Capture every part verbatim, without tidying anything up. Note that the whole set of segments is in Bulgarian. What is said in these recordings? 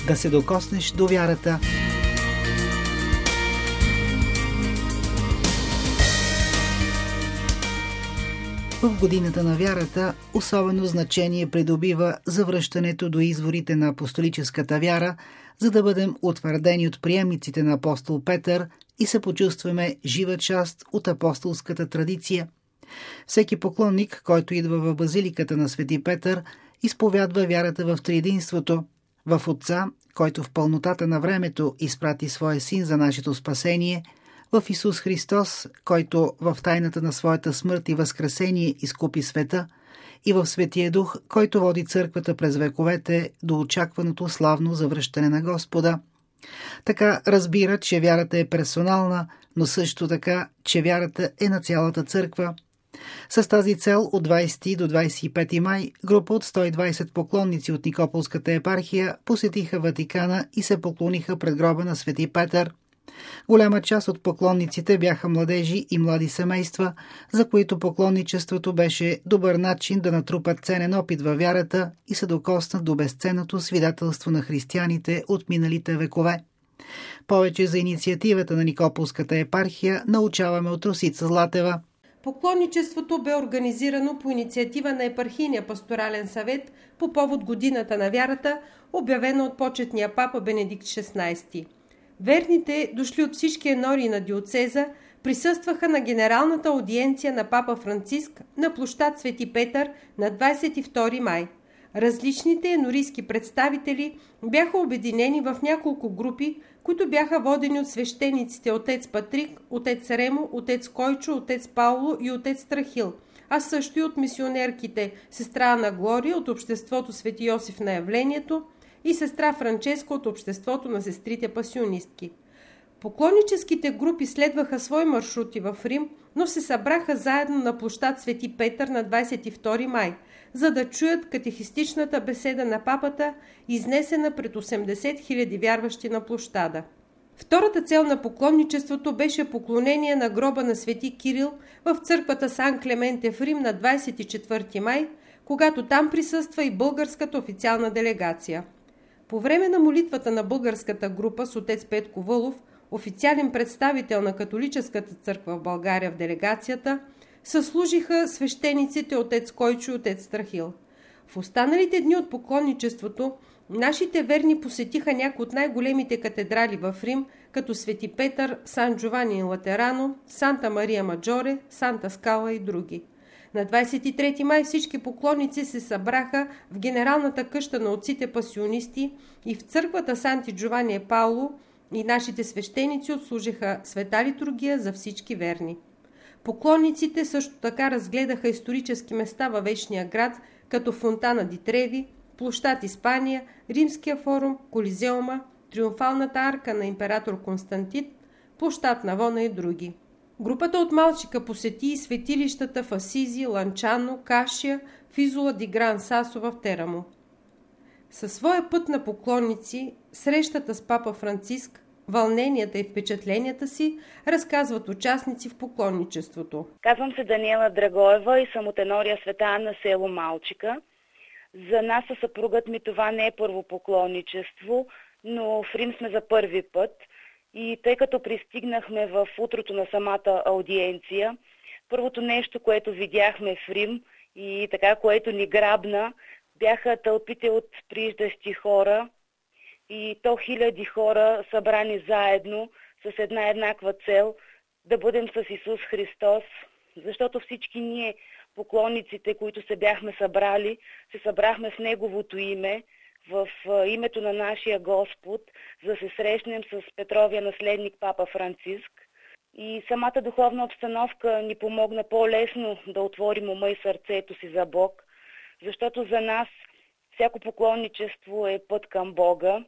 да се докоснеш до вярата. В годината на вярата особено значение придобива завръщането до изворите на апостолическата вяра, за да бъдем утвърдени от приемниците на апостол Петър и се почувстваме жива част от апостолската традиция. Всеки поклонник, който идва в базиликата на Свети Петър, изповядва вярата в триединството, в Отца, който в пълнотата на времето изпрати своя Син за нашето спасение, в Исус Христос, който в тайната на своята смърт и възкресение изкупи света, и в Светия Дух, който води църквата през вековете до очакваното славно завръщане на Господа. Така разбира, че вярата е персонална, но също така, че вярата е на цялата църква. С тази цел от двайсети до двайсет и пети май група от сто и двайсет поклонници от Никополската епархия посетиха Ватикана и се поклониха пред гроба на Свети Петър. Голяма част от поклонниците бяха младежи и млади семейства, за които поклонничеството беше добър начин да натрупат ценен опит във вярата и се докоснат до безценното свидетелство на християните от миналите векове. Повече за инициативата на Никополската епархия научаваме от Росица Златева. Поклонничеството бе организирано по инициатива на Епархийния пасторален съвет по повод годината на вярата, обявена от почетния папа Бенедикт шестнайсети. Верните, дошли от всички енори на диоцеза, присъстваха на генералната аудиенция на папа Франциск на площад Свети Петър на двайсет и втори май. Различните енорийски представители бяха обединени в няколко групи, които бяха водени от свещениците отец Патрик, отец Ремо, отец Койчо, отец Пауло и отец Страхил, а също и от мисионерките сестра Ана Глория от обществото Свети Йосиф на Явлението и сестра Франческа от обществото на сестрите пасионистки. Поклонническите групи следваха свои маршрути в Рим, но се събраха заедно на площад Свети Петър на двайсет и втори май, за да чуят катехистичната беседа на папата, изнесена пред осемдесет хиляди вярващи на площада. Втората цел на поклонничеството беше поклонение на гроба на Свети Кирил в църквата Сан Клементе в Рим на двайсет и четвърти май, когато там присъства и българската официална делегация. По време на молитвата на българската група с отец Петко Вълов, официален представител на католическата църква в България в делегацията, съслужиха свещениците отец Койчо и отец Страхил. В останалите дни от поклонничеството нашите верни посетиха някои от най-големите катедрали в Рим, като Свети Петър, Сан Джовани ин Латерано, Санта Мария Маджоре, Санта Скала и други. На двайсет и трети май всички поклонници се събраха в генералната къща на отците пасионисти и в църквата Санти Джовани е Пауло и нашите свещеници отслужиха света литургия за всички верни. Поклонниците също така разгледаха исторически места във Вечния град, като Фонтана ди Треви, площад Испания, Римския форум, Колизеума, Триумфалната арка на император Константин, площад Навона и други. Групата от Малчика посети и светилищата в Асизи, Ланчано, Кашия, Физула ди Гран Сасо в Терамо. Със своя път на поклонници, срещата с папа Франциск, вълненията и впечатленията си разказват участници в поклонничеството. Казвам се Даниела Драгоева и съм от енория Света Анна, село Малчика. За нас със съпругът ми това не е първо поклонничество, но в Рим сме за първи път. И тъй като пристигнахме в утрото на самата аудиенция, първото нещо, което видяхме в Рим и така, което ни грабна, бяха тълпите от прииждащи хора и то хиляди хора събрани заедно с една еднаква цел да бъдем с Исус Христос, защото всички ние, поклонниците, които се бяхме събрали, се събрахме в Неговото име, в името на нашия Господ, за да се срещнем с Петровия наследник папа Франциск. И самата духовна обстановка ни помогна по-лесно да отворим ума и сърцето си за Бог, защото за нас всяко поклонничество е път към Бога,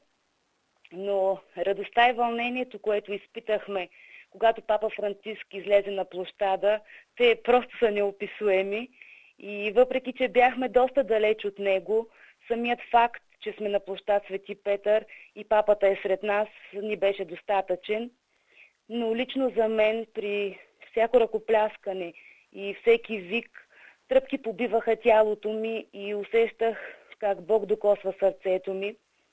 но радостта и вълнението, което изпитахме, когато папа Франциск излезе на площада, те просто са неописуеми. И въпреки, че бяхме доста далеч от него, самият факт, че сме на площад Свети Петър и папата е сред нас, ни беше достатъчен. Но лично за мен при всяко ръкопляскане и всеки вик, тръпки побиваха тялото ми и усещах как Бог докосва сърцето ми.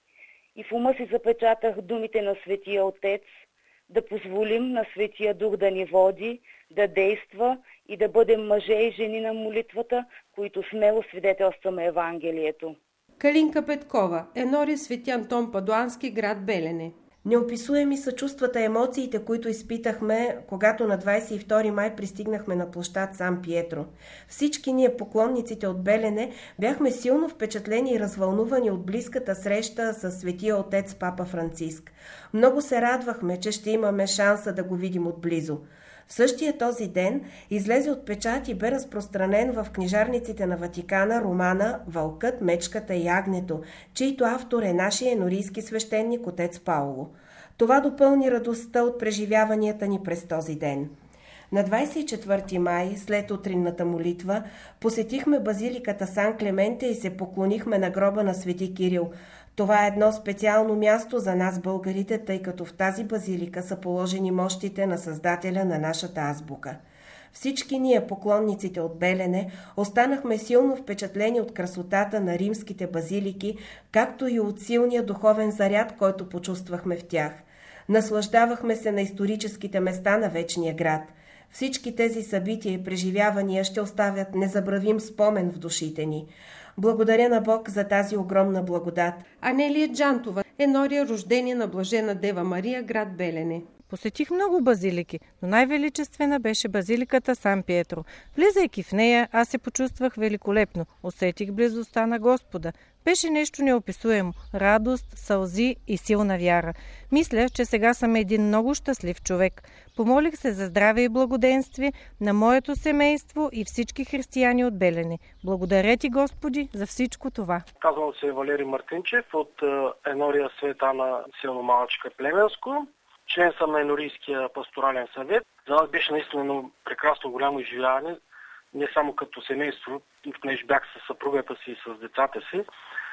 и в ума си запечатах думите на Светия Отец, да позволим на Светия Дух да ни води, да действа и да бъдем мъже и жени на молитвата, които смело свидетелстваме Евангелието. Калинка Петкова, енория Свети Антон Падуански, град Белене. Неописуеми са чувствата и емоциите, които изпитахме, когато на двадесет и втори май пристигнахме на площад Сан Пиетро. Всички ние, поклонниците от Белене, бяхме силно впечатлени и развълнувани от близката среща с Светия Отец Папа Франциск. Много се радвахме, че ще имаме шанса да го видим отблизо. В същия този ден излезе от печат и бе разпространен в книжарниците на Ватикана романа «Вълкът, мечката и агнето», чийто автор е нашия енорийски свещеник отец Пауло. Това допълни радостта от преживяванията ни през този ден. На двадесет и четвърти май, след утринната молитва, посетихме базиликата Сан Клементе и се поклонихме на гроба на Свети Кирил. Това е едно специално място за нас българите, тъй като в тази базилика са положени мощите на създателя на нашата азбука. Всички ние, поклонниците от Белене, останахме силно впечатлени от красотата на римските базилики, както и от силния духовен заряд, който почувствахме в тях. Наслаждавахме се на историческите места на вечния град. Всички тези събития и преживявания ще оставят незабравим спомен в душите ни. Благодаря на Бог за тази огромна благодат. Анелия Джантова, енория рождение на Блажена Дева Мария, град Белене. Посетих много базилики, но най-величествена беше базиликата Сан Пиетро. Влизайки в нея, аз се почувствах великолепно. Усетих близостта на Господа. Беше нещо неописуемо – радост, сълзи и силна вяра. Мисля, че сега съм един много щастлив човек. Помолих се за здраве и благоденствие на моето семейство и всички християни от Белене. Благодаря ти, Господи, за всичко това. Казвам се Валери Мартинчев от енория Света Ана, село Малчика, Плевенско. Член съм на енорийския пасторален съвет. За нас беше наистина прекрасно голямо изживяване, не само като семейство, понеже бях със съпругата си и с децата си,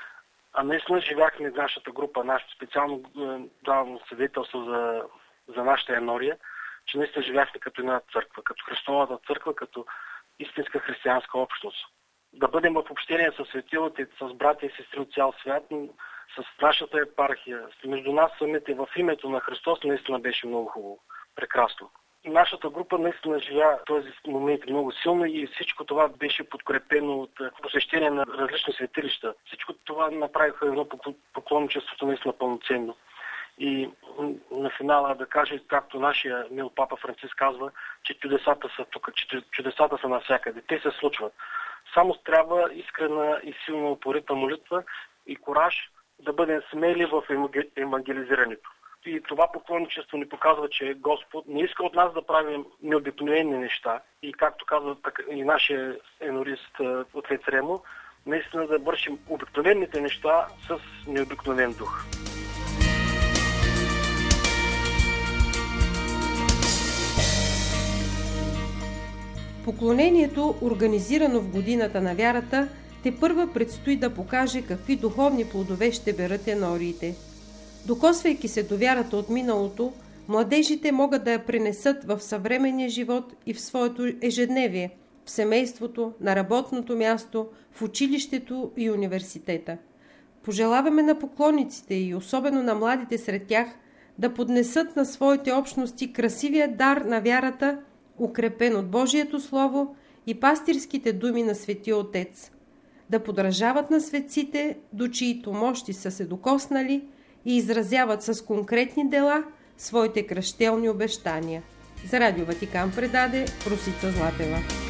а наистина живяхме нашата група, нашето специално давам свидетелство за, за нашата енория, че наистина живяхме като една църква, като Христовата църква, като истинска християнска общност. Да бъдем в общение с светилите, с братя и сестри от цял свят, с нашата епархия, между нас самите, в името на Христос, наистина беше много хубаво, прекрасно. Нашата група наистина живя този момент много силно и всичко това беше подкрепено от посещение на различни светилища. Всичко това направиха едно поклонничеството наистина пълноценно. И на финала да кажа, както нашия мил папа Франциск казва, че чудесата са тук, че чудесата са навсякъде. Те се случват. Само трябва искрена и силна упорита молитва и кураж да бъдем смели в евангелизирането. И това поклонничество ни показва, че Господ не иска от нас да правим необикновени неща. И както казва и нашия енорист отец Ремо, наистина да вършим обикновените неща с необикновен дух. Поклонението, организирано в годината на вярата, тепърва предстои да покаже какви духовни плодове ще берат енориите. Докосвайки се до вярата от миналото, младежите могат да я пренесат в съвременния живот и в своето ежедневие, в семейството, на работното място, в училището и университета. Пожелаваме на поклонниците и особено на младите сред тях да поднесат на своите общности красивия дар на вярата, укрепен от Божието Слово и пастирските думи на Светия Отец. Да подражават на светците, до чиито мощи са се докоснали и изразяват с конкретни дела своите кръщелни обещания. За Радио Ватикан предаде Росица Златева.